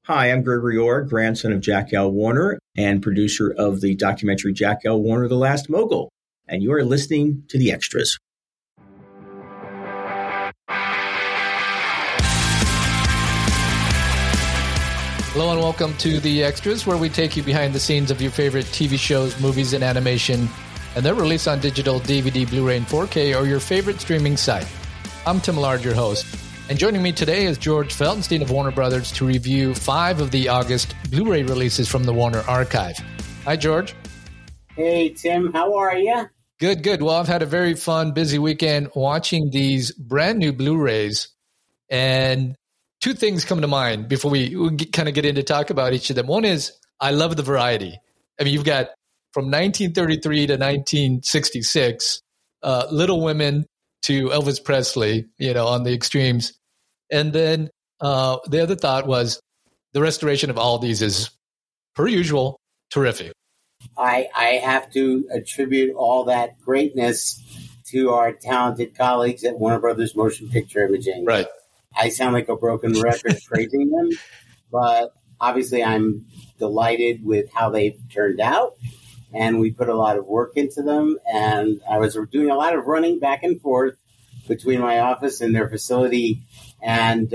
Hi, I'm Gregory Orr, grandson of Jack L. Warner and producer of the documentary Jack L. Warner, The Last Mogul. And you are listening to The Extras. Hello and welcome to The Extras, where we take you behind the scenes of your favorite TV shows, movies, and animation, and their release on digital, DVD, Blu-ray, and 4K, or your favorite streaming site. I'm Tim Lard, your host. And joining me today is George Feltenstein of Warner Brothers to review 5 of the August Blu-ray releases from the Warner Archive. Hi, George. Hey, Tim. How are you? Good, good. Well, I've had a very fun, busy weekend watching these brand new Blu-rays. And 2 things come to mind before we kind of get into talk about each of them. One is I love the variety. I mean, you've got from 1933 to 1966, Little Women to Elvis Presley, on the extremes. And then the other thought was the restoration of all these is, per usual, terrific. I have to attribute all that greatness to our talented colleagues at Warner Brothers Motion Picture Imaging. Right. I sound like a broken record praising them, but obviously I'm delighted with how they've turned out. And we put a lot of work into them. And I was doing a lot of running back and forth between my office and their facility. And,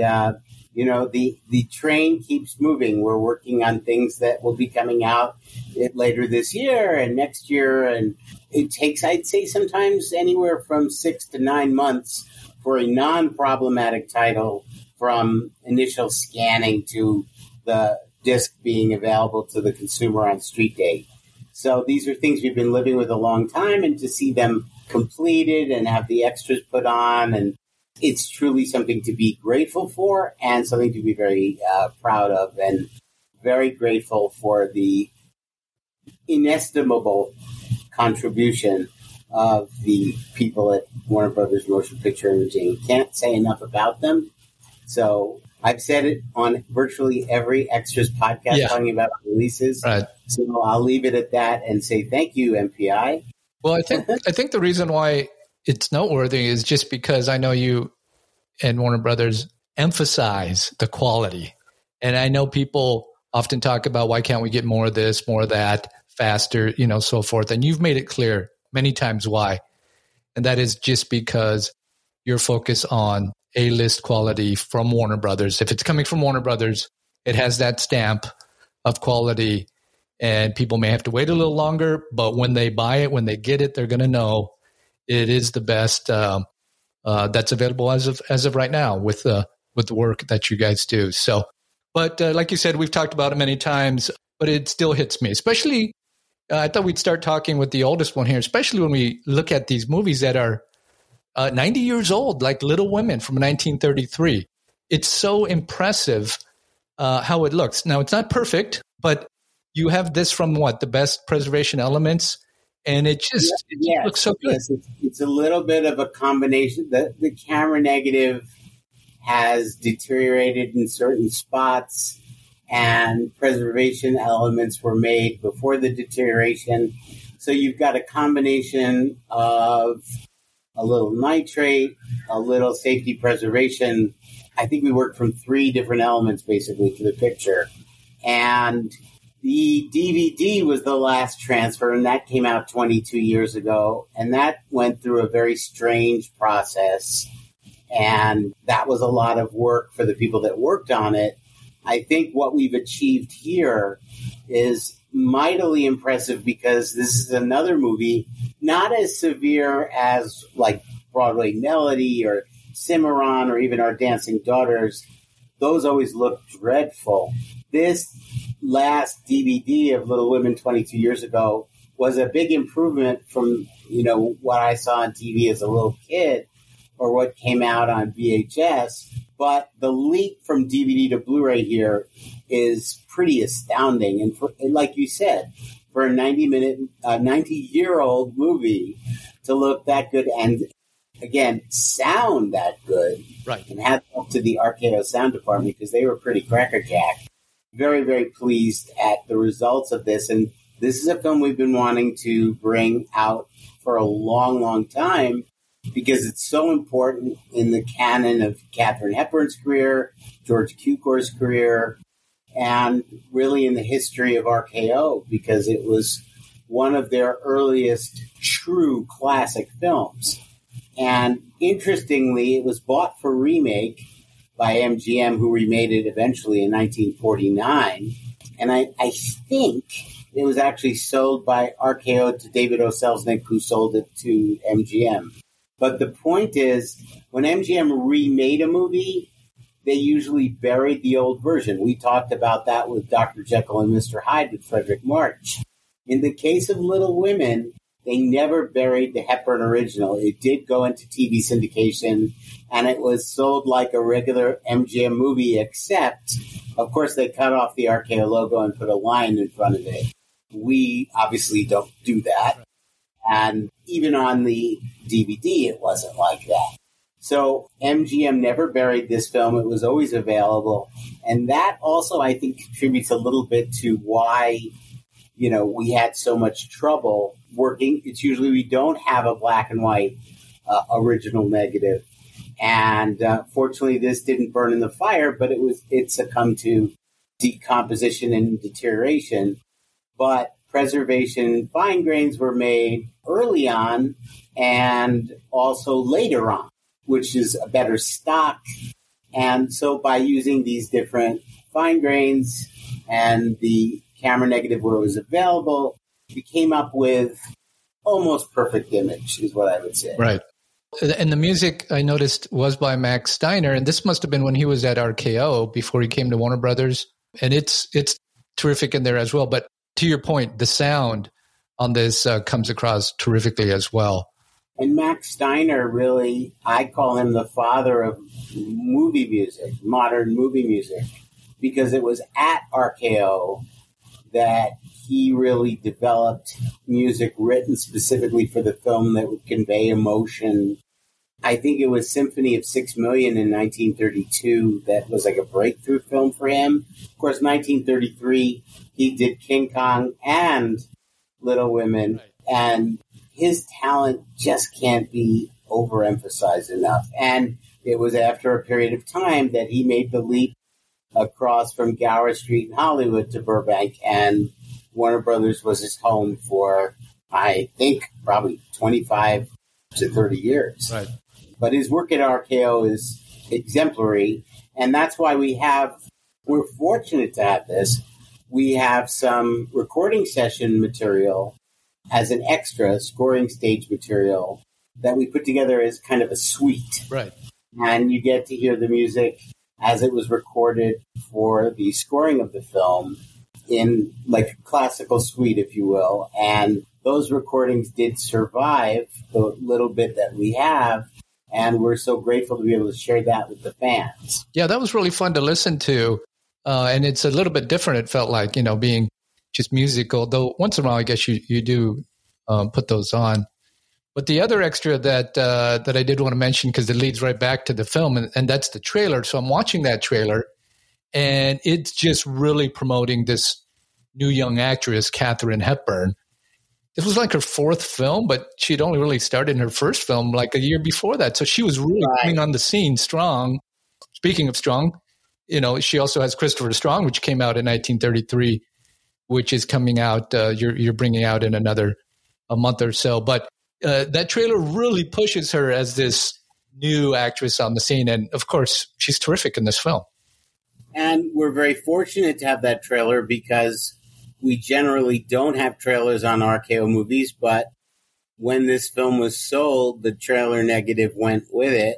the train keeps moving. We're working on things that will be coming out later this year and next year. And it takes, I'd say, sometimes anywhere from 6 to 9 months for a non-problematic title from initial scanning to the disc being available to the consumer on street day. So these are things we've been living with a long time, and to see them completed and have the extras put on, and it's truly something to be grateful for and something to be very proud of, and very grateful for the inestimable contribution of the people at Warner Brothers Motion Picture Imaging. Can't say enough about them. So I've said it on virtually every Extras podcast talking about releases. Right. So I'll leave it at that and say thank you, MPI. Well, I think the reason why it's noteworthy is just because I know you and Warner Brothers emphasize the quality. And I know people often talk about why can't we get more of this, more of that, faster, so forth. And you've made it clear many times why. And that is just because your focus on A-list quality from Warner Brothers. If it's coming from Warner Brothers, it has that stamp of quality, and people may have to wait a little longer, but when they buy it, when they get it, they're going to know it is the best that's available as of right now with the work that you guys do. So, but like you said, we've talked about it many times, but it still hits me, especially I thought we'd start talking with the oldest one here, especially when we look at these movies that are 90 years old, like Little Women from 1933. It's so impressive how it looks. Now, it's not perfect, but you have this from the best preservation elements, and it just looks so good. Yes, it's a little bit of a combination. The camera negative has deteriorated in certain spots, and preservation elements were made before the deterioration. So you've got a combination of a little nitrate, a little safety preservation. I think we worked from 3 different elements basically to the picture. And the DVD was the last transfer, and that came out 22 years ago. And that went through a very strange process. And that was a lot of work for the people that worked on it. I think what we've achieved here is mightily impressive, because this is another movie, not as severe as like Broadway Melody or Cimarron or even Our Dancing Daughters. Those always look dreadful. This last DVD of Little Women 22 years ago was a big improvement from, what I saw on TV as a little kid or what came out on VHS. But the leap from DVD to Blu-ray here is pretty astounding. And like you said, for a 90-year-old movie to look that good and, again, sound that good. Right. And hats off to the RKO sound department, because they were pretty crackerjack. Very, very pleased at the results of this. And this is a film we've been wanting to bring out for a long, long time, because it's so important in the canon of Katharine Hepburn's career, George Cukor's career, and really in the history of RKO, because it was one of their earliest true classic films. And interestingly, it was bought for remake by MGM, who remade it eventually in 1949. And I think it was actually sold by RKO to David O. Selznick, who sold it to MGM. But the point is, when MGM remade a movie, they usually buried the old version. We talked about that with Dr. Jekyll and Mr. Hyde with Frederick March. In the case of Little Women, they never buried the Hepburn original. It did go into TV syndication, and it was sold like a regular MGM movie, except, of course, they cut off the RKO logo and put a lion in front of it. We obviously don't do that. And even on the DVD, it wasn't like that. So MGM never buried this film. It was always available. And that also, I think, contributes a little bit to why, we had so much trouble working. It's usually we don't have a black and white original negative. And fortunately, this didn't burn in the fire, but it succumbed to decomposition and deterioration. But preservation fine grains were made early on and also later on, which is a better stock. And so by using these different fine grains and the camera negative where it was available, we came up with almost perfect image, is what I would say. Right. And the music I noticed was by Max Steiner, and this must have been when he was at RKO before he came to Warner Brothers. And it's terrific in there as well. But to your point, the sound on this comes across terrifically as well. And Max Steiner, really, I call him the father of movie music, modern movie music, because it was at RKO that he really developed music written specifically for the film that would convey emotion. I think it was Symphony of 6 Million in 1932 that was like a breakthrough film for him. Of course, 1933, he did King Kong and Little Women, and his talent just can't be overemphasized enough. And it was after a period of time that he made the leap across from Gower Street in Hollywood to Burbank, and Warner Brothers was his home for, I think, probably 25 to 30 years. Right. But his work at RKO is exemplary, and that's why we're fortunate to have this. We have some recording session material as an extra scoring stage material that we put together as kind of a suite. Right. And you get to hear the music as it was recorded for the scoring of the film in like a classical suite, if you will. And those recordings did survive the little bit that we have. And we're so grateful to be able to share that with the fans. Yeah, that was really fun to listen to. And it's a little bit different, it felt like, being just musical, though once in a while, I guess you do put those on. But the other extra that I did want to mention, because it leads right back to the film, and that's the trailer. So I'm watching that trailer, and it's just really promoting this new young actress, Katharine Hepburn. This was like her fourth film, but she'd only really started in her first film like a year before that. So she was really coming on the scene strong. Speaking of strong, she also has Christopher Strong, which came out in 1933, which is coming out. You're bringing out in a month or so. But that trailer really pushes her as this new actress on the scene. And of course, she's terrific in this film. And we're very fortunate to have that trailer because we generally don't have trailers on RKO movies, but when this film was sold, the trailer negative went with it.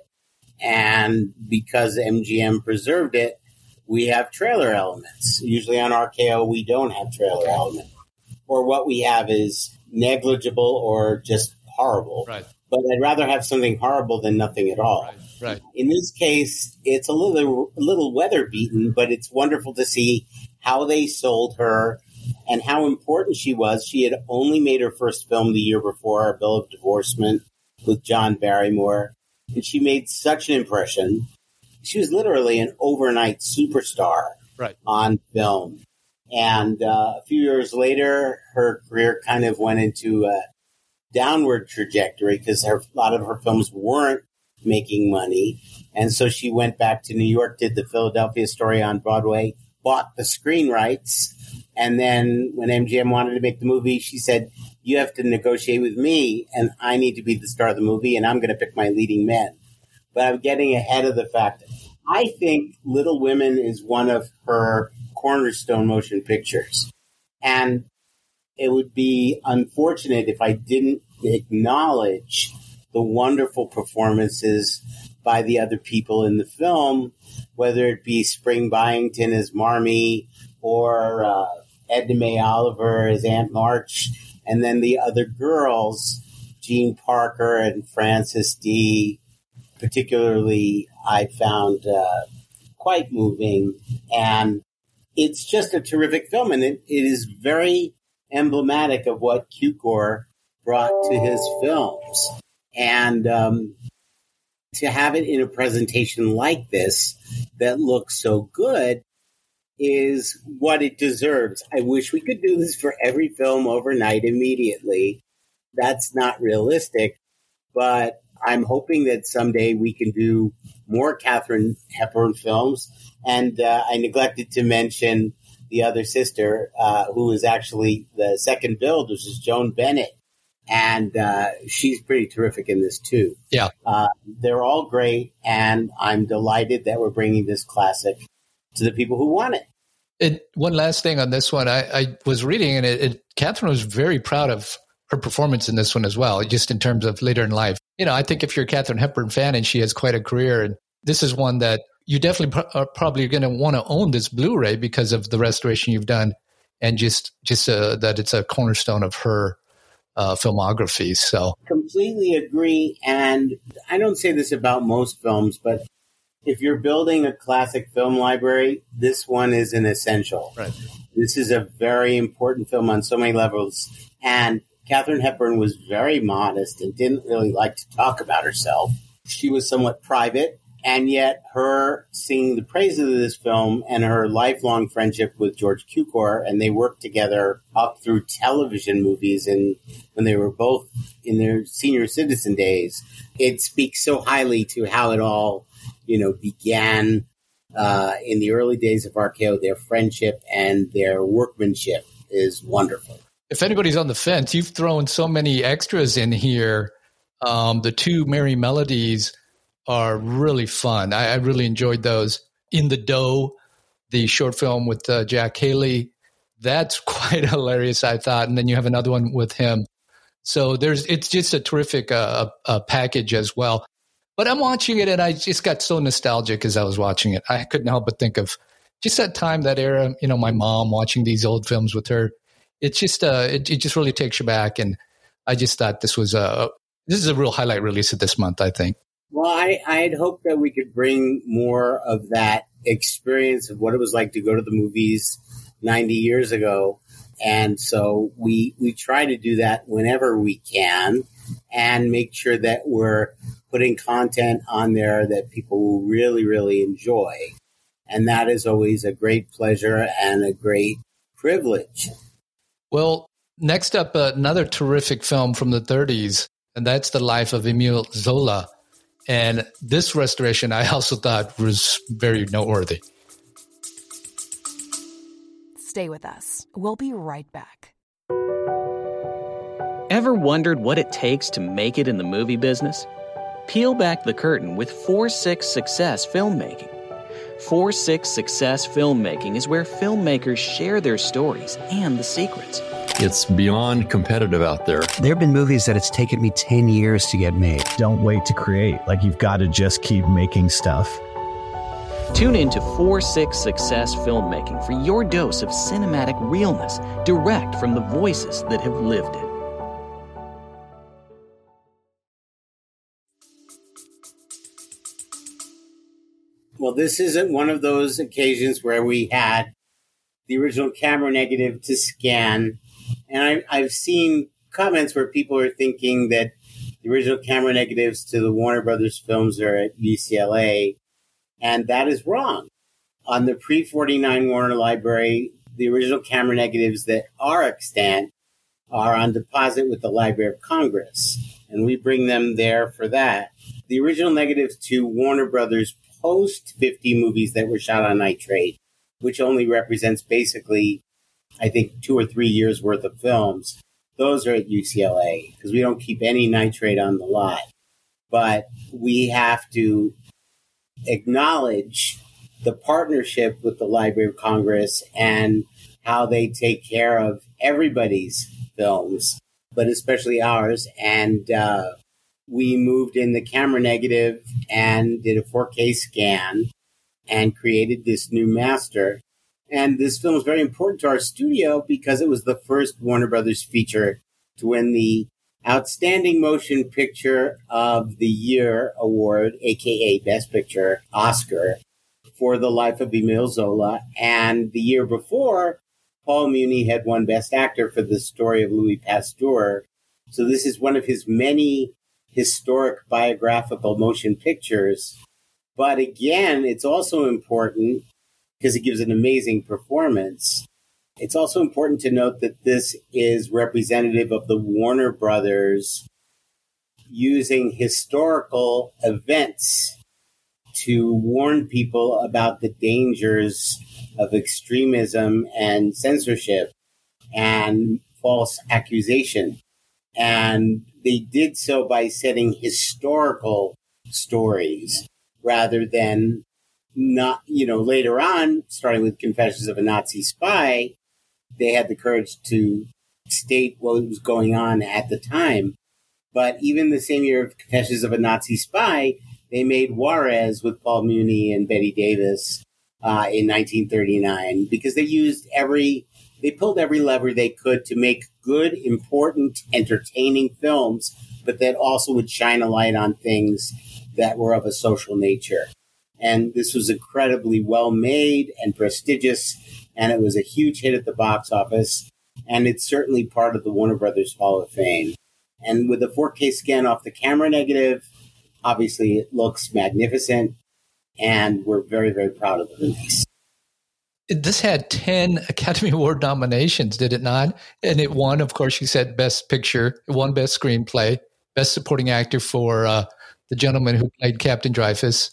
And because MGM preserved it, we have trailer elements. Usually on RKO, we don't have trailer elements. Or what we have is negligible or just horrible. Right. But I'd rather have something horrible than nothing at all. Right. In this case, it's a little weather beaten, but it's wonderful to see how they sold her and how important she was. She had only made her first film the year before, A Bill of Divorcement, with John Barrymore. And she made such an impression. She was literally an overnight superstar on film. And a few years later, her career kind of went into a downward trajectory because a lot of her films weren't making money. And so she went back to New York, did the Philadelphia Story on Broadway, bought the screen rights. And then when MGM wanted to make the movie, she said, you have to negotiate with me, and I need to be the star of the movie, and I'm going to pick my leading men. But I'm getting ahead of the fact. I think Little Women is one of her cornerstone motion pictures. And it would be unfortunate if I didn't acknowledge the wonderful performances by the other people in the film, whether it be Spring Byington as Marmee or Edna Mae Oliver as Aunt March, and then the other girls, Jean Parker and Frances D. Particularly, I found quite moving. And it's just a terrific film, and it is very emblematic of what Cukor brought to his films. And to have it in a presentation like this that looks so good is what it deserves. I wish we could do this for every film overnight immediately. That's not realistic, but I'm hoping that someday we can do more Katharine Hepburn films. And I neglected to mention the other sister, who is actually the second build, which is Joan Bennett. And she's pretty terrific in this, too. Yeah. They're all great, and I'm delighted that we're bringing this classic to the people who want it. One last thing on this one. I was reading, and Katharine was very proud of her performance in this one as well, just in terms of later in life. I think if you're a Katharine Hepburn fan, and she has quite a career, and this is one that you definitely are probably going to want to own this Blu-ray because of the restoration you've done, and just that it's a cornerstone of her filmography. So completely agree. And I don't say this about most films, but if you're building a classic film library, this one is an essential. Right. This is a very important film on so many levels. And Katharine Hepburn was very modest and didn't really like to talk about herself. She was somewhat private, and yet her singing the praises of this film and her lifelong friendship with George Cukor, and they worked together up through television movies and when they were both in their senior citizen days, it speaks so highly to how it all, began in the early days of RKO. Their friendship and their workmanship is wonderful. If anybody's on the fence, you've thrown so many extras in here. The two Merry Melodies are really fun. I really enjoyed those. In the Dough, the short film with Jack Haley, that's quite hilarious, I thought. And then you have another one with him. So it's just a terrific package as well. But I'm watching it, and I just got so nostalgic as I was watching it. I couldn't help but think of just that time, that era. My mom watching these old films with her. It's just it just really takes you back, and I just thought this is a real highlight release of this month, I think. Well, I had hoped that we could bring more of that experience of what it was like to go to the movies 90 years ago. And so we try to do that whenever we can and make sure that we're putting content on there that people will really, really enjoy. And that is always a great pleasure and a great privilege. Well, next up, another terrific film from the 30s, and that's The Life of Emile Zola. And this restoration I also thought was very noteworthy. Stay with us. We'll be right back. Ever wondered what it takes to make it in the movie business? Peel back the curtain with 4-6 Success Filmmaking. 4-6 Success Filmmaking is where filmmakers share their stories and the secrets. It's beyond competitive out there. There have been movies that it's taken me 10 years to get made. Don't wait to create. You've got to just keep making stuff. Tune in to 4-6 Success Filmmaking for your dose of cinematic realness, direct from the voices that have lived it. Well, this isn't one of those occasions where we had the original camera negative to scan. And I've seen comments where people are thinking that the original camera negatives to the Warner Brothers films are at UCLA. And that is wrong. On the pre-49 Warner Library, the original camera negatives that are extant are on deposit with the Library of Congress. And we bring them there for that. The original negatives to Warner Brothers post 50 movies that were shot on nitrate which only represents basically, I think, 2 or 3 years worth of films. Those are at UCLA because we don't keep any nitrate on the lot. But we have to acknowledge the partnership with the Library of Congress and how they take care of everybody's films, but especially ours. And we moved in the camera negative and did a 4K scan and created this new master. And this film is very important to our studio because it was the first Warner Brothers feature to win the Outstanding Motion Picture of the Year award, aka Best Picture Oscar, for The Life of Emile Zola. And the year before, Paul Muni had won Best Actor for The Story of Louis Pasteur. So this is one of his many historic biographical motion pictures. But again, it's also important because it gives an amazing performance. It's also important to note that this is representative of the Warner Brothers using historical events to warn people about the dangers of extremism and censorship and false accusation. And they did so by setting historical stories rather than not, later on, starting with Confessions of a Nazi Spy, they had the courage to state what was going on at the time. But even the same year of Confessions of a Nazi Spy, they made Juarez with Paul Muni and Bette Davis in 1939 because they pulled every lever they could to make good, important, entertaining films, but that also would shine a light on things that were of a social nature. And this was incredibly well made and prestigious, and it was a huge hit at the box office. And it's certainly part of the Warner Brothers Hall of Fame. And with a 4K scan off the camera negative, obviously it looks magnificent, and we're very, very proud of the release. This had 10 Academy Award nominations, did it not? And it won, of course, you said Best Picture, it won Best Screenplay, Best Supporting Actor for the gentleman who played Captain Dreyfus,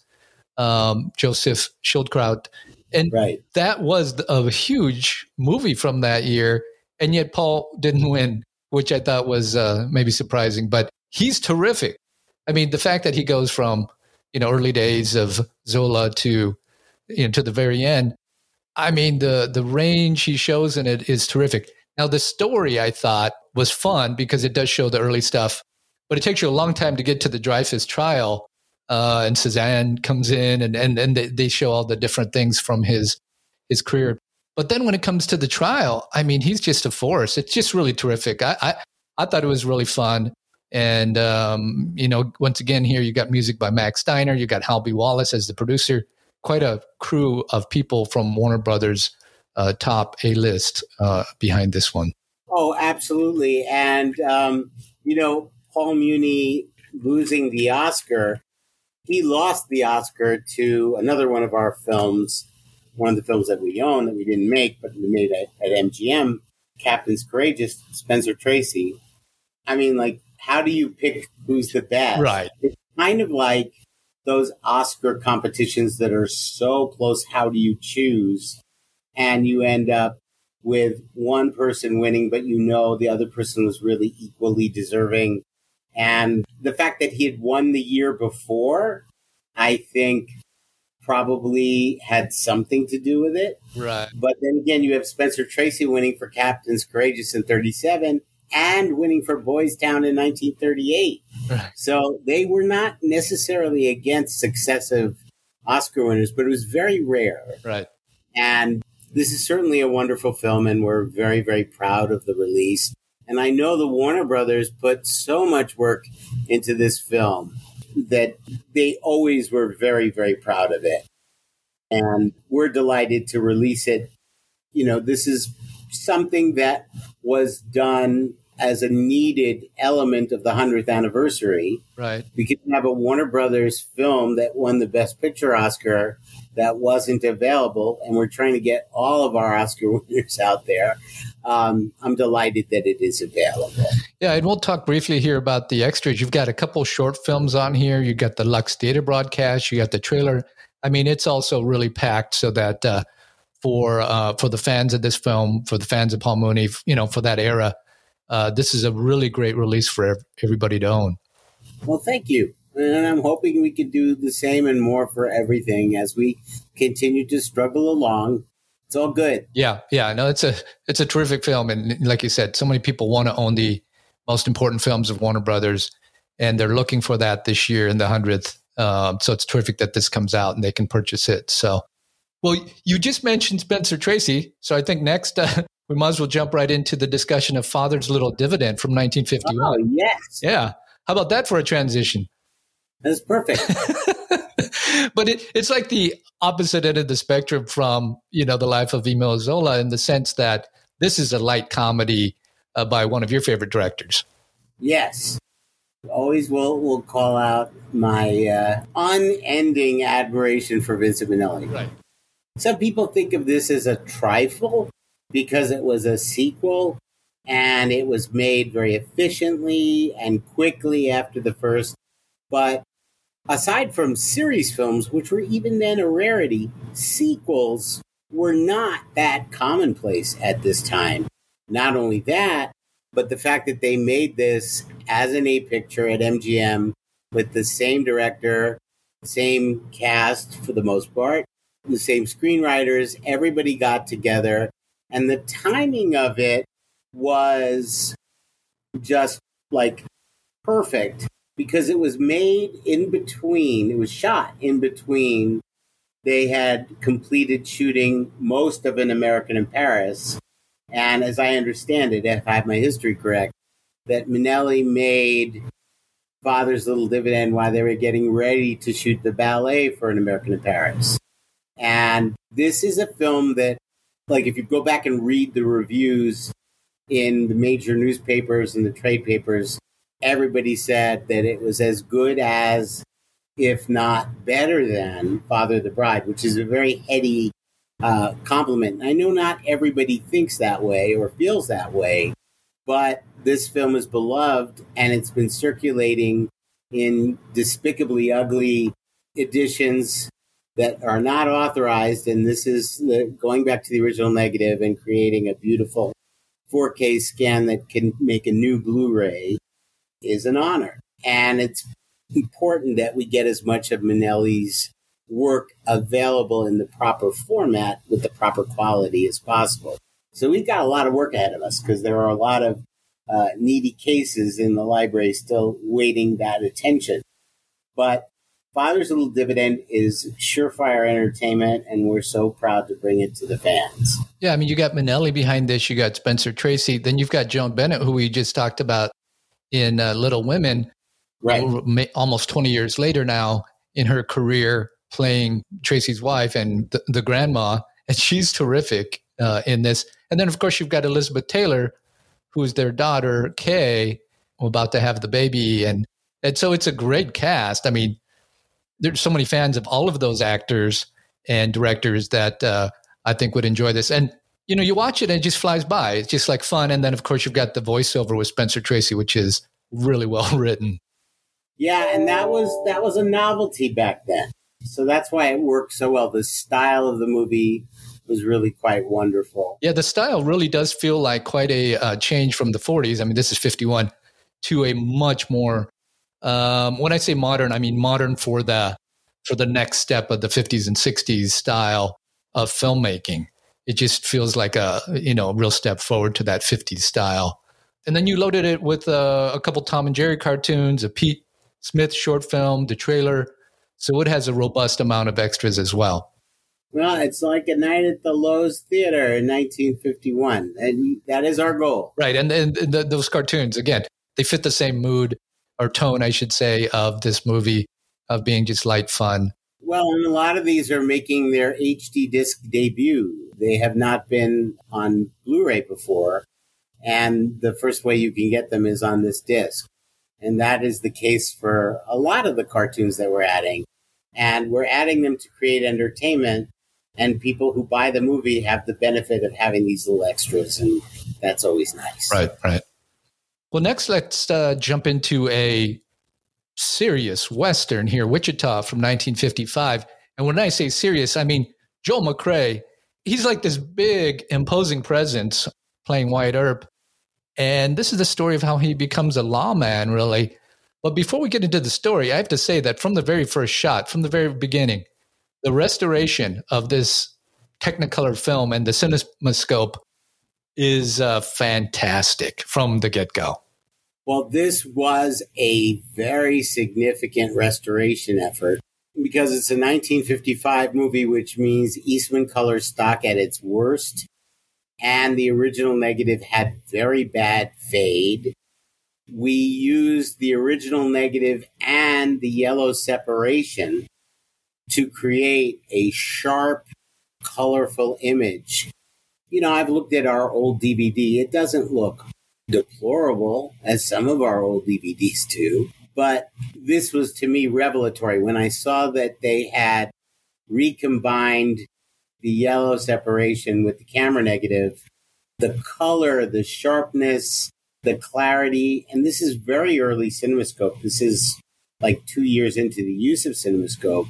Joseph Schildkraut. And that was a huge movie from that year. And yet Paul didn't win, which I thought was maybe surprising. But he's terrific. I mean, the fact that he goes from, early days of Zola to the very end, I mean, the range he shows in it is terrific. Now, the story, I thought, was fun because it does show the early stuff, but it takes you a long time to get to the Dreyfus trial. And Cezanne comes in and they show all the different things from his career. But then when it comes to the trial, I mean, he's just a force. It's just really terrific. I thought it was really fun. And, once again, here you got music by Max Steiner. You got Halby Wallace as the producer. Quite a crew of people from Warner Brothers top A-list behind this one. Oh, absolutely. And, Paul Muni losing the Oscar, he lost the Oscar to another one of our films, one of the films that we own that we didn't make, but we made at MGM, Captain's Courageous, Spencer Tracy. I mean, how do you pick who's the best? Right. It's kind of like those Oscar competitions that are so close. How do you choose? And you end up with one person winning, but the other person was really equally deserving. And the fact that he had won the year before, I think probably had something to do with it. Right. But then again, you have Spencer Tracy winning for Captain's Courageous in 1937 and winning for Boys Town in 1938. Right. So they were not necessarily against successive Oscar winners, but it was very rare. Right. And this is certainly a wonderful film, and we're very, very proud of the release. And I know the Warner Brothers put so much work into this film that they always were very, very proud of it. And we're delighted to release it. This is something that was done as a needed element of the 100th anniversary. Right. We could have a Warner Brothers film that won the Best Picture Oscar that wasn't available, and we're trying to get all of our Oscar winners out there. I'm delighted that it is available. Yeah, and we'll talk briefly here about the extras. You've got a couple short films on here. You got the Lux Theater broadcast. You got the trailer. I mean, it's also really packed so that for the fans of this film, for the fans of Paul Mooney, for that era. This is a really great release for everybody to own. Well, thank you. And I'm hoping we can do the same and more for everything as we continue to struggle along. It's all good. Yeah. No, it's a terrific film. And like you said, so many people want to own the most important films of Warner Brothers, and they're looking for that this year in the 100th. So it's terrific that this comes out and they can purchase it. So, well, you just mentioned Spencer Tracy. So I think next we might as well jump right into the discussion of Father's Little Dividend from 1951. Oh, yes. Yeah. How about that for a transition? That's perfect. But it's like the opposite end of the spectrum from, The Life of Emile Zola, in the sense that this is a light comedy by one of your favorite directors. Yes. Always will call out my unending admiration for Vincent Minnelli. Right. Some people think of this as a trifle because it was a sequel and it was made very efficiently and quickly after the first. But aside from series films, which were even then a rarity, sequels were not that commonplace at this time. Not only that, but the fact that they made this as an 8-picture at MGM with the same director, same cast for the most part, the same screenwriters, everybody got together. And the timing of it was just like perfect because it was made in between, it was shot in between. They had completed shooting most of An American in Paris. And as I understand it, if I have my history correct, that Minnelli made Father's Little Dividend while they were getting ready to shoot the ballet for An American in Paris. And this is a film that, like, if you go back and read the reviews in the major newspapers and the trade papers, everybody said that it was as good as, if not better than, Father of the Bride, which is a very heady compliment. I know not everybody thinks that way or feels that way, but this film is beloved and it's been circulating in despicably ugly editions that are not authorized. And this is going back to the original negative and creating a beautiful 4K scan that can make a new Blu-ray is an honor. And it's important that we get as much of Minnelli's work available in the proper format with the proper quality as possible. So we've got a lot of work ahead of us because there are a lot of needy cases in the library still waiting that attention. But Father's Little Dividend is surefire entertainment, and we're so proud to bring it to the fans. Yeah, I mean, you got Minnelli behind this, you got Spencer Tracy, then you've got Joan Bennett, who we just talked about in Little Women, right? Almost 20 years later now in her career, playing Tracy's wife and the grandma, and she's terrific in this. And then, of course, you've got Elizabeth Taylor, who is their daughter, Kay, about to have the baby. And so it's a great cast. I mean, there's so many fans of all of those actors and directors that I think would enjoy this. And, you watch it and it just flies by. It's just like fun. And then, of course, you've got the voiceover with Spencer Tracy, which is really well written. Yeah, and that was a novelty back then. So that's why it worked so well. The style of the movie was really quite wonderful. Yeah, the style really does feel like quite a change from the 40s. I mean, this is 51 to a much more, when I say modern, I mean modern for the next step of the 50s and 60s style of filmmaking. It just feels like a real step forward to that 50s style. And then you loaded it with a couple Tom and Jerry cartoons, a Pete Smith short film, the trailer. So it has a robust amount of extras as well. Well, it's like a night at the Lowe's Theater in 1951. And that is our goal. Right. And those cartoons, again, they fit the same mood or tone, I should say, of this movie, of being just light fun. Well, and a lot of these are making their HD disc debut. They have not been on Blu-ray before. And the first way you can get them is on this disc. And that is the case for a lot of the cartoons that we're adding. And we're adding them to create entertainment. And people who buy the movie have the benefit of having these little extras. And that's always nice. Right. Well, next, let's jump into a serious Western here, Wichita from 1955. And when I say serious, I mean Joel McCrea he's like this big, imposing presence playing Wyatt Earp. And this is the story of how he becomes a lawman, really. But before we get into the story, I have to say that from the very first shot, from the very beginning, the restoration of this Technicolor film and the CinemaScope is fantastic from the get-go. Well, this was a very significant restoration effort because it's a 1955 movie, which means Eastman color stock at its worst. And the original negative had very bad fade. We used the original negative and the yellow separation to create a sharp, colorful image. You know, I've looked at our old DVD. It doesn't look deplorable as some of our old DVDs do, but this was to me revelatory when I saw that they had recombined the yellow separation with the camera negative, the color, the sharpness, the clarity, and this is very early CinemaScope. This is like 2 years into the use of CinemaScope.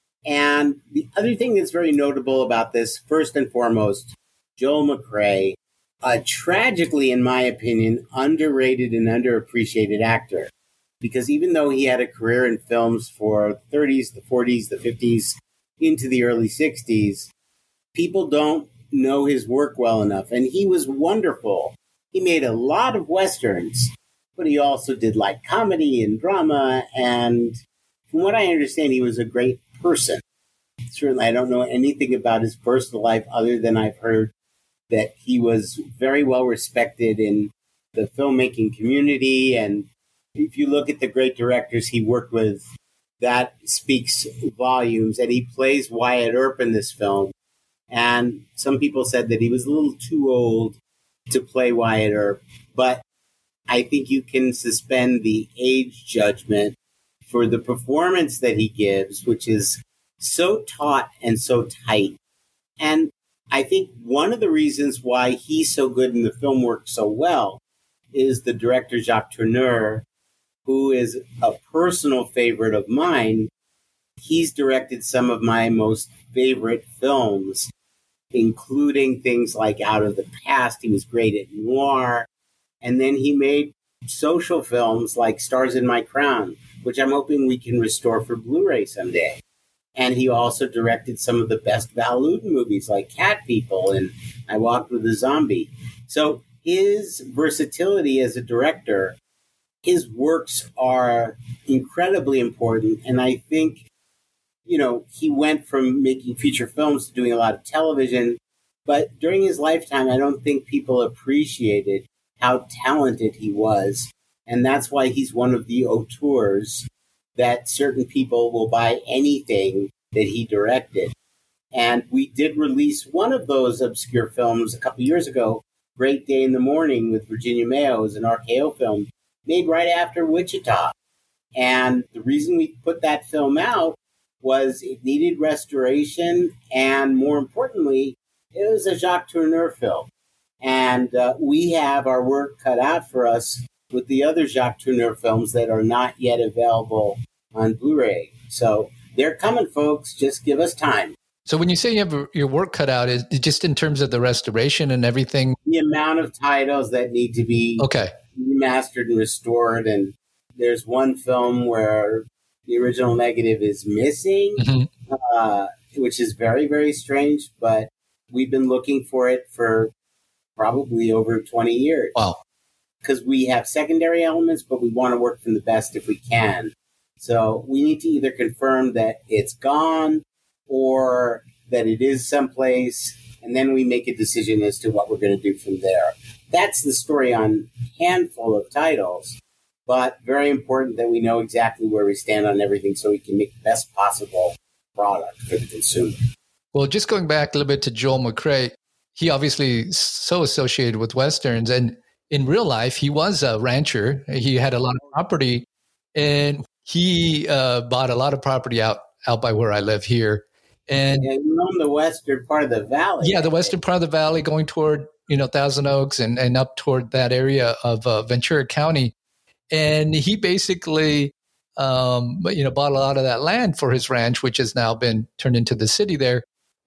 And the other thing that's very notable about this, first and foremost, Joel McCrea, a tragically, in my opinion, underrated and underappreciated actor. Because even though he had a career in films for the 30s, the 40s, the 50s, into the early 60s, people don't know his work well enough. And he was wonderful. He made a lot of Westerns, but he also did like comedy and drama. And from what I understand, he was a great person. Certainly, I don't know anything about his personal life other than I've heard that he was very well respected in the filmmaking community. And if you look at the great directors he worked with, that speaks volumes. And he plays Wyatt Earp in this film. And some people said that he was a little too old to play Wyatt Earp. But I think you can suspend the age judgment for the performance that he gives, which is so taut and so tight. And I think one of the reasons why he's so good in the film works so well is the director Jacques Tourneur, who is a personal favorite of mine. He's directed some of my most favorite films, including things like Out of the Past. He was great at noir. And then he made social films like Stars in My Crown, which I'm hoping we can restore for Blu-ray someday. And he also directed some of the best Val Lewton movies like Cat People and I Walked with a Zombie. So his versatility as a director, his works are incredibly important. And I think, you know, he went from making feature films to doing a lot of television. But during his lifetime, I don't think people appreciated how talented he was. And that's why he's one of the auteurs that certain people will buy anything that he directed. And we did release one of those obscure films a couple years ago, Great Day in the Morning with Virginia Mayo. It was an RKO film made right after Wichita. And the reason we put that film out was it needed restoration, and more importantly, it was a Jacques Tourneur film. And we have our work cut out for us with the other Jacques Tourneur films that are not yet available on Blu-ray. So they're coming, folks. Just give us time. So when you say you have your work cut out, is it just in terms of the restoration and everything? The amount of titles that need to be remastered and restored. And there's one film where the original negative is missing, which is very, very strange. But we've been looking for it for probably over 20 years. Wow. Because we have secondary elements, but we want to work from the best if we can. So we need to either confirm that it's gone or that it is someplace, and then we make a decision as to what we're going to do from there. That's the story on a handful of titles, but very important that we know exactly where we stand on everything so we can make the best possible product for the consumer. Well, just going back a little bit to Joel McCrea, he obviously is so associated with Westerns, and in real life, he was a rancher. He had a lot of property, and he bought a lot of property out by where I live here. And you're on the western part of the valley. Yeah, the western part of the valley going toward, Thousand Oaks and up toward that area of Ventura County. And he basically, bought a lot of that land for his ranch, which has now been turned into the city there.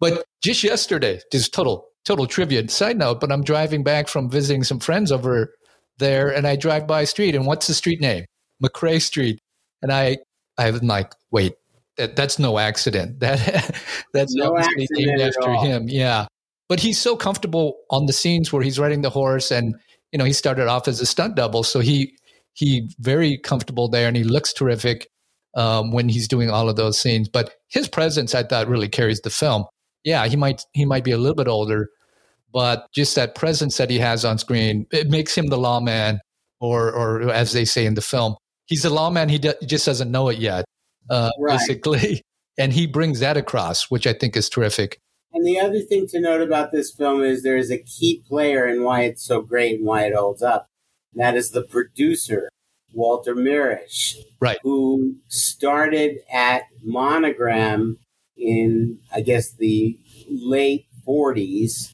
But just yesterday, just total trivia side note, but I'm driving back from visiting some friends over there, and I drive by a street, and what's the street name? McRae Street. And I'm like, wait, that's no accident. That's no obviously named after him. Yeah. But he's so comfortable on the scenes where he's riding the horse, and he started off as a stunt double, so he very comfortable there, and he looks terrific when he's doing all of those scenes. But his presence, I thought, really carries the film. Yeah, he might be a little bit older, but just that presence that he has on screen, it makes him the lawman, or as they say in the film, he's the lawman. He just doesn't know it yet, basically, and he brings that across, which I think is terrific. And the other thing to note about this film is there is a key player in why it's so great and why it holds up. And that is the producer, Walter Mirisch, right, who started at Monogram in, I guess, the late 40s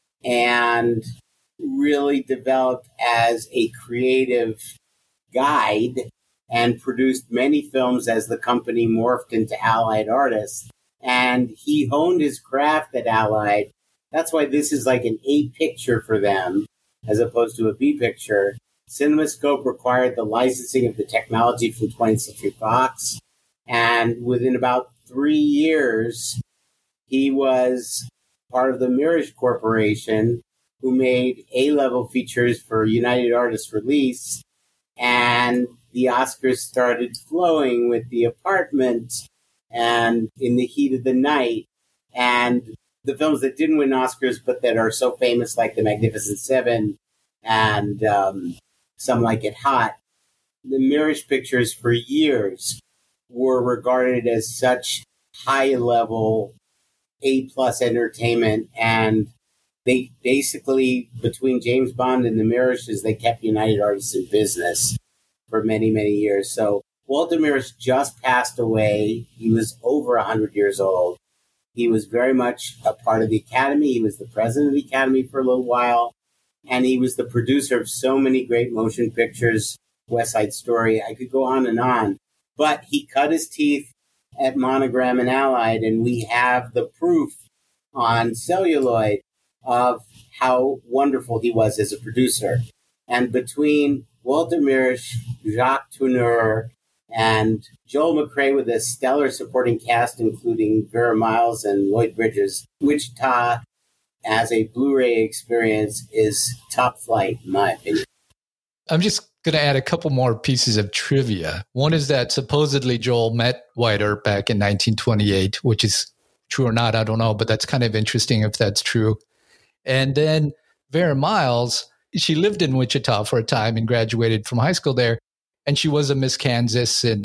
and really developed as a creative guide and produced many films as the company morphed into Allied Artists. And he honed his craft at Allied. That's why this is like an A picture for them, as opposed to a B picture. CinemaScope required the licensing of the technology from 20th Century Fox. And within about 3 years, he was part of the Mirisch Corporation, who made A-level features for United Artists Release. And the Oscars started flowing with The Apartment and In the Heat of the Night, and the films that didn't win Oscars but that are so famous, like The Magnificent Seven and Some Like It Hot. The Mirisch pictures for years were regarded as such high-level A-plus entertainment, and they basically, between James Bond and the Mirishes, they kept United Artists in business for many, many years. So Walter Mirisch just passed away. He was over 100 years old. He was very much a part of the Academy. He was the president of the Academy for a little while. And he was the producer of so many great motion pictures, West Side Story. I could go on. But he cut his teeth at Monogram and Allied, and we have the proof on celluloid of how wonderful he was as a producer. And between Walter Mirisch, Jacques Tourneur, and Joel McCrea with a stellar supporting cast, including Vera Miles and Lloyd Bridges, Wichita as a Blu-ray experience is top flight, in my opinion. I'm just going to add a couple more pieces of trivia. One is that supposedly Joel met Wyatt Earp back in 1928, which is true or not, I don't know, but that's kind of interesting if that's true. And then Vera Miles, she lived in Wichita for a time and graduated from high school there. And she was a Miss Kansas in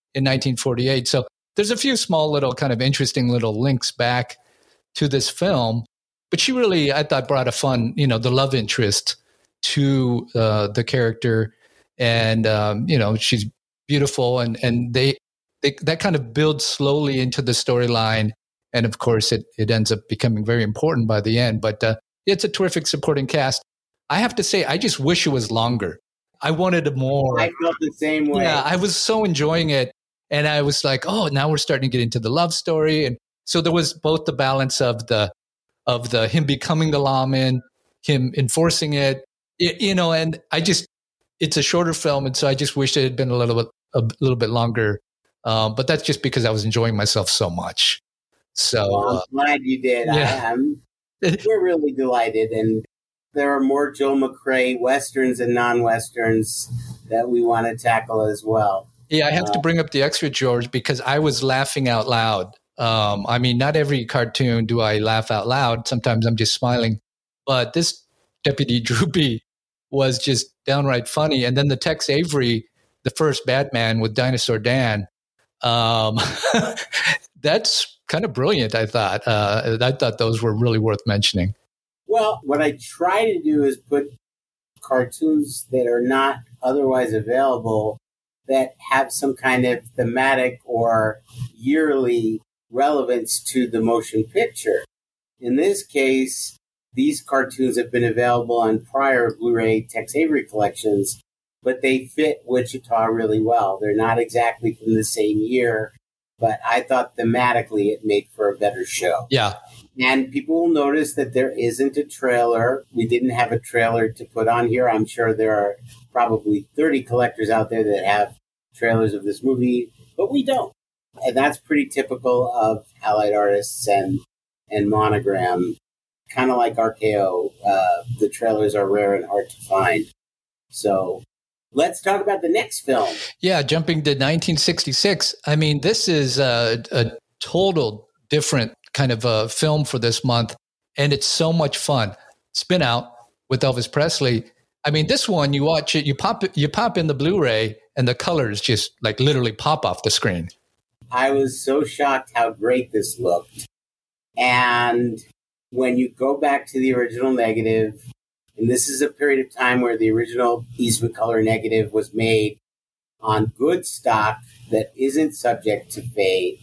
1948. So there's a few small little kind of interesting little links back to this film. But she really, I thought, brought a fun, the love interest to the character. And, she's beautiful. And they that kind of builds slowly into the storyline. And, of course, it ends up becoming very important by the end. But it's a terrific supporting cast. I have to say, I just wish it was longer. I wanted more. I felt the same way. Yeah, I was so enjoying it. And I was like, oh, now we're starting to get into the love story. And so there was both the balance of the him becoming the lawman, him enforcing it, and it's a shorter film. And so I just wish it had been a little bit longer. But that's just because I was enjoying myself so much. So I'm glad you did. Yeah. We're really delighted. And there are more Joel McCrea Westerns and non-Westerns that we want to tackle as well. Yeah, I have to bring up the extra, George, because I was laughing out loud. Not every cartoon do I laugh out loud. Sometimes I'm just smiling. But this Deputy Droopy was just downright funny. And then the Tex Avery, the first Batman with Dinosaur Dan, that's kind of brilliant, I thought. I thought those were really worth mentioning. Well, what I try to do is put cartoons that are not otherwise available that have some kind of thematic or yearly relevance to the motion picture. In this case, these cartoons have been available on prior Blu-ray Tex Avery collections, but they fit Wichita really well. They're not exactly from the same year, but I thought thematically it made for a better show. Yeah. And people will notice that there isn't a trailer. We didn't have a trailer to put on here. I'm sure there are probably 30 collectors out there that have trailers of this movie, but we don't. And that's pretty typical of Halide Artists and Monogram. Kind of like RKO, the trailers are rare and hard to find. So let's talk about the next film. Yeah, jumping to 1966. I mean, this is a total different kind of a film for this month, and it's so much fun. Spin Out with Elvis Presley. I mean, this one, you watch it, you pop in the Blu-ray, and the colors just like literally pop off the screen. I was so shocked how great this looked. And when you go back to the original negative, and this is a period of time where the original Eastman color negative was made on good stock that isn't subject to fade.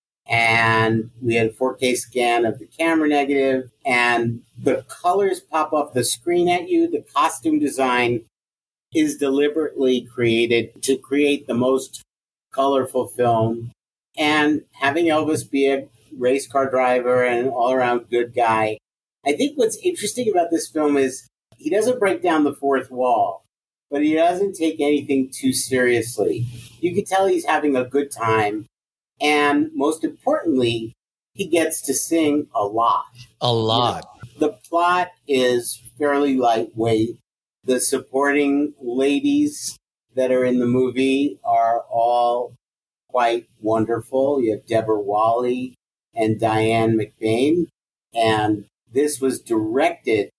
And we had a 4K scan of the camera negative, and the colors pop off the screen at you. The costume design is deliberately created to create the most colorful film. And having Elvis be a race car driver and an all-around good guy, I think what's interesting about this film is he doesn't break down the fourth wall, but he doesn't take anything too seriously. You can tell he's having a good time. And most importantly, he gets to sing a lot. A lot. You know, the plot is fairly lightweight. The supporting ladies that are in the movie are all quite wonderful. You have Deborah Wally and Diane McBain. And this was directed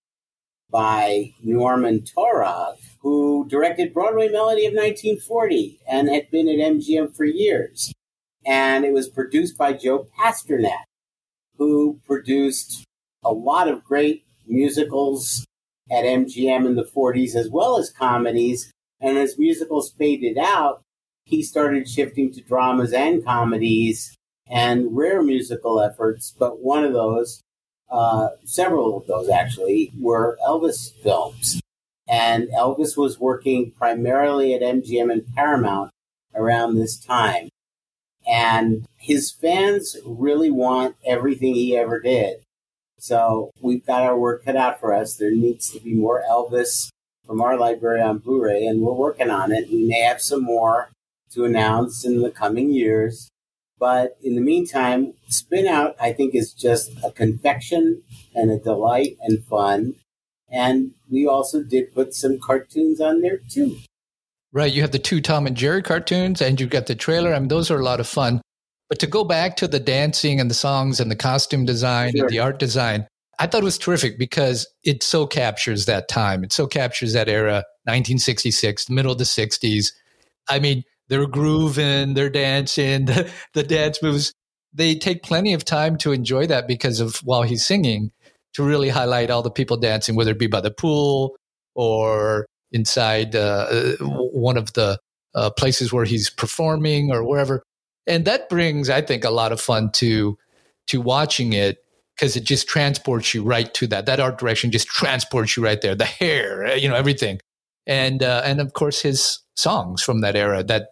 by Norman Taurog, who directed Broadway Melody of 1940 and had been at MGM for years. And it was produced by Joe Pasternak, who produced a lot of great musicals at MGM in the 40s, as well as comedies. And as musicals faded out, he started shifting to dramas and comedies and rare musical efforts. But one of those, several of those actually, were Elvis films. And Elvis was working primarily at MGM and Paramount around this time. And his fans really want everything he ever did. So we've got our work cut out for us. There needs to be more Elvis from our library on Blu-ray, and we're working on it. We may have some more to announce in the coming years. But in the meantime, Spin Out, I think, is just a confection and a delight and fun. And we also did put some cartoons on there, too. Right. You have the 2 Tom and Jerry cartoons, and you've got the trailer. I mean, those are a lot of fun. But to go back to the dancing and the songs and the costume design and the art design, I thought it was terrific because it so captures that time. It so captures that era, 1966, middle of the 60s. I mean, they're grooving, they're dancing, the dance moves. They take plenty of time to enjoy that because of while he's singing, to really highlight all the people dancing, whether it be by the pool or inside one of the places where he's performing or wherever. And that brings, I think, a lot of fun to watching it because it just transports you right to that. That art direction just transports you right there. The hair, everything. And of course, his songs from that era, that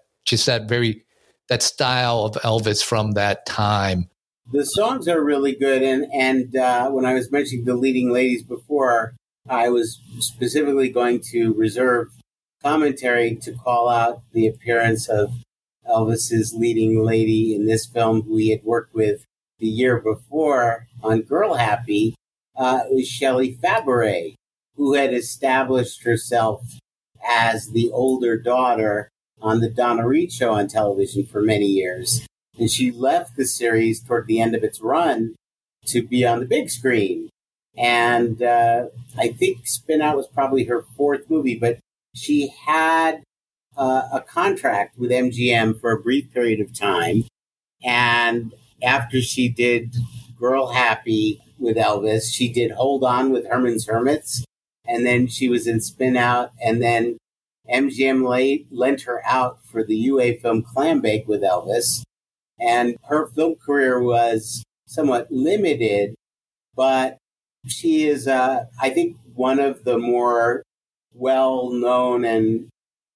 style of Elvis from that time. The songs are really good. And when I was mentioning the leading ladies before, I was specifically going to reserve commentary to call out the appearance of Elvis's leading lady in this film, who he had worked with the year before on Girl Happy. It was Shelley Fabares, who had established herself as the older daughter on the Donna Reed show on television for many years. And she left the series toward the end of its run to be on the big screen. And I think Spin Out was probably her 4th movie, but she had a contract with MGM for a brief period of time. And after she did Girl Happy with Elvis, she did Hold On with Herman's Hermits. And then she was in Spin Out. And then MGM lent her out for the UA film Clambake with Elvis. And her film career was somewhat limited, but she is, I think, one of the more well-known and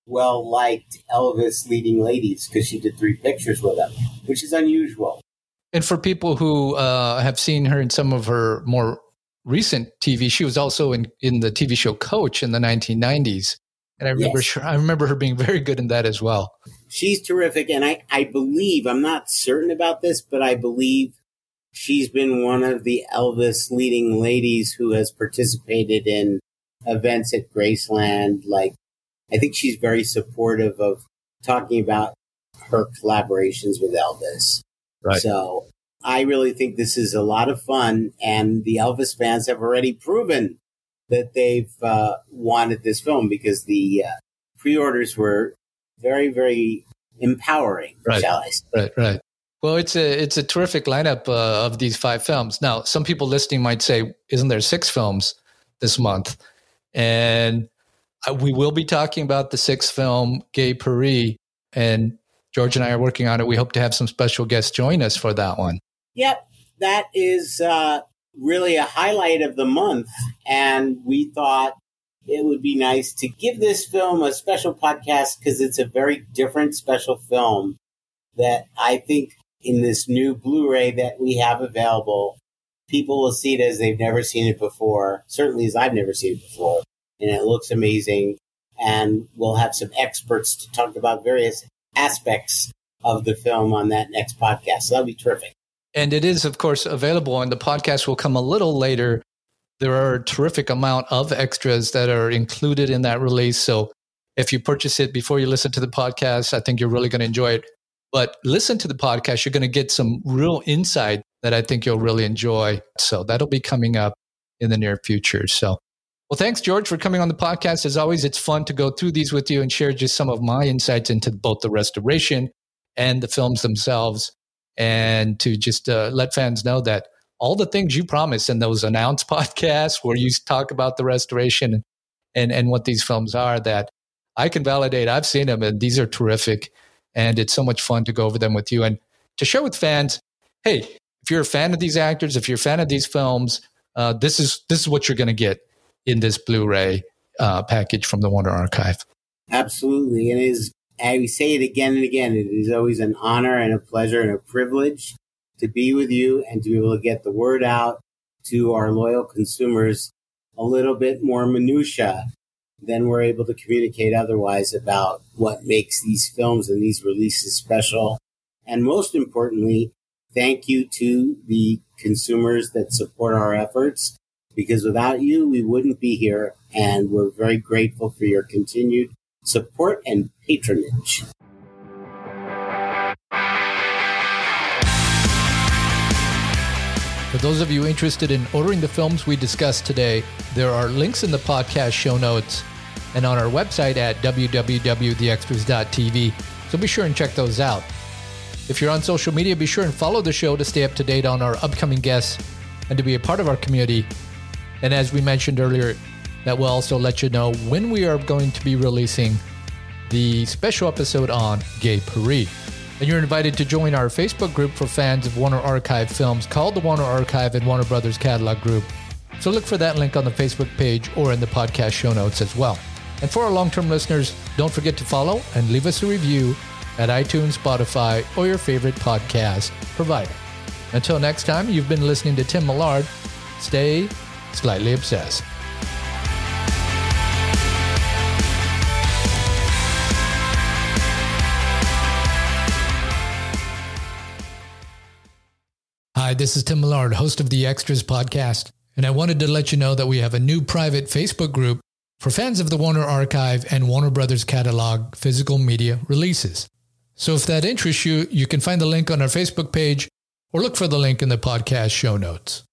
well-liked Elvis leading ladies because she did 3 pictures with him, which is unusual. And for people who have seen her in some of her more recent TV, she was also in the TV show Coach in the 1990s. And I remember her being very good in that as well. She's terrific. And I believe, I'm not certain about this, but I believe she's been one of the Elvis leading ladies who has participated in events at Graceland. Like, I think she's very supportive of talking about her collaborations with Elvis. Right. So I really think this is a lot of fun. And the Elvis fans have already proven that they've wanted this film because the pre-orders were very, very empowering, shall I say. Right. Well, it's a terrific lineup of these 5 films. Now, some people listening might say, isn't there 6 films this month? And we will be talking about the 6th film, Gay Paris, and George and I are working on it. We hope to have some special guests join us for that one. Yep, that is really a highlight of the month, and we thought it would be nice to give this film a special podcast because it's a very different special film that I think in this new Blu-ray that we have available, people will see it as they've never seen it before, certainly as I've never seen it before, and it looks amazing, and we'll have some experts to talk about various aspects of the film on that next podcast, so that'll be terrific. And it is, of course, available, and the podcast will come a little later. There are a terrific amount of extras that are included in that release. So if you purchase it before you listen to the podcast, I think you're really going to enjoy it. But listen to the podcast. You're going to get some real insight that I think you'll really enjoy. So that'll be coming up in the near future. So, well, thanks, George, for coming on the podcast. As always, it's fun to go through these with you and share just some of my insights into both the restoration and the films themselves. And to just let fans know that all the things you promised in those announced podcasts where you talk about the restoration and what these films are, that I can validate. I've seen them, and these are terrific. And it's so much fun to go over them with you and to share with fans, hey, if you're a fan of these actors, if you're a fan of these films, this is what you're going to get in this Blu-ray package from the Warner Archive. Absolutely. And it is, I say it again and again, it is always an honor and a pleasure and a privilege to be with you and to be able to get the word out to our loyal consumers a little bit more minutia than we're able to communicate otherwise about what makes these films and these releases special. And most importantly, thank you to the consumers that support our efforts, because without you, we wouldn't be here. And we're very grateful for your continued support and patronage. For those of you interested in ordering the films we discussed today, there are links in the podcast show notes and on our website at www.theextras.tv, so be sure and check those out. If you're on social media, be sure and follow the show to stay up to date on our upcoming guests and to be a part of our community. And as we mentioned earlier, that will also let you know when we are going to be releasing the special episode on Gay Paris. And you're invited to join our Facebook group for fans of Warner Archive films called the Warner Archive and Warner Brothers Catalog Group. So look for that link on the Facebook page or in the podcast show notes as well. And for our long-term listeners, don't forget to follow and leave us a review at iTunes, Spotify, or your favorite podcast provider. Until next time, you've been listening to Tim Millard. Stay slightly obsessed. Hi, this is Tim Millard, host of the Extras podcast, and I wanted to let you know that we have a new private Facebook group for fans of the Warner Archive and Warner Brothers Catalog physical media releases. So if that interests you, you can find the link on our Facebook page or look for the link in the podcast show notes.